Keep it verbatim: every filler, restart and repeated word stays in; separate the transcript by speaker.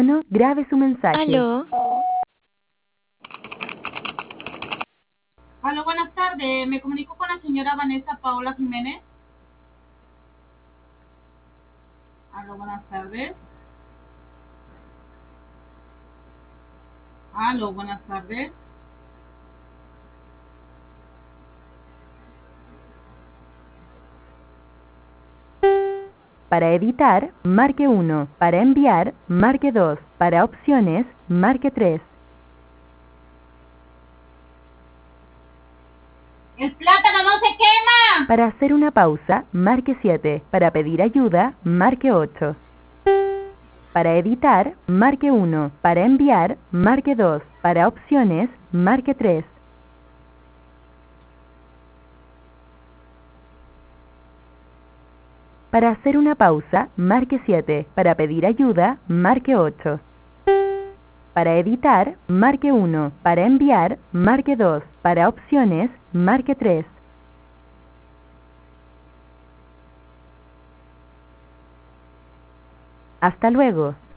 Speaker 1: uno, grabe su mensaje.
Speaker 2: Aló.
Speaker 3: Aló, buenas tardes. Me comunico con la señora Vanessa Paola Jiménez. Aló, buenas tardes. Aló, buenas tardes.
Speaker 1: Para editar, marque uno. Para enviar, marque dos. Para opciones, marque tres.
Speaker 3: ¡El plátano no se quema!
Speaker 1: Para hacer una pausa, marque siete. Para pedir ayuda, marque ocho. Para editar, marque uno. Para enviar, marque dos. Para opciones, marque tres. Para hacer una pausa, marque siete. Para pedir ayuda, marque ocho. Para editar, marque uno. Para enviar, marque dos. Para opciones, marque tres. Hasta luego.